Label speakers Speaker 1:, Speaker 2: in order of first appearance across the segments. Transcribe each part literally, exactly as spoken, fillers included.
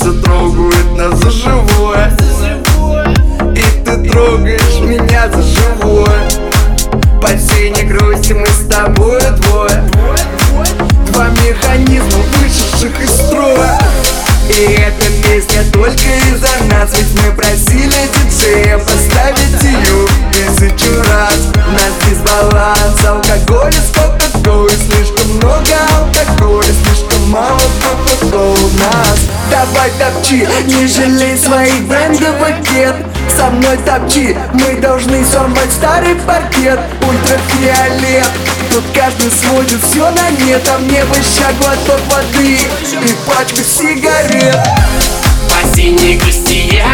Speaker 1: сердце трогает нас за живое. И ты трогаешь меня за живое. По синей грусти мы с тобой двое. Два механизма, вышедших из строя. И эта песня только из-за нас. Ведь мы просили диджея поставить ее тысячу раз. У нас дисбаланс, алкоголя сколько колы. Слишком много алкоголя, слишком мало кока-колы у нас. Давай топчи, не жалей своих брендовых кед. Со мной топчи, мы должны сломать старый паркет. Ультрафиолет, тут каждый сводит все на нет. А мне бы ща глоток воды и пачку сигарет.
Speaker 2: По синей грусти я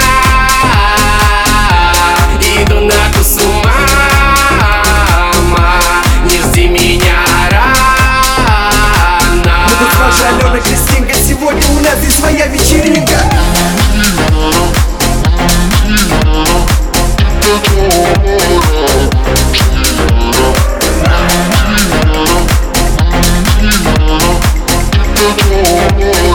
Speaker 2: иду на ту с ума. Не жди меня рано.
Speaker 1: Ну госпожа Алена Кристинка, сегодня у нас здесь своя вечеринка.
Speaker 2: Oh,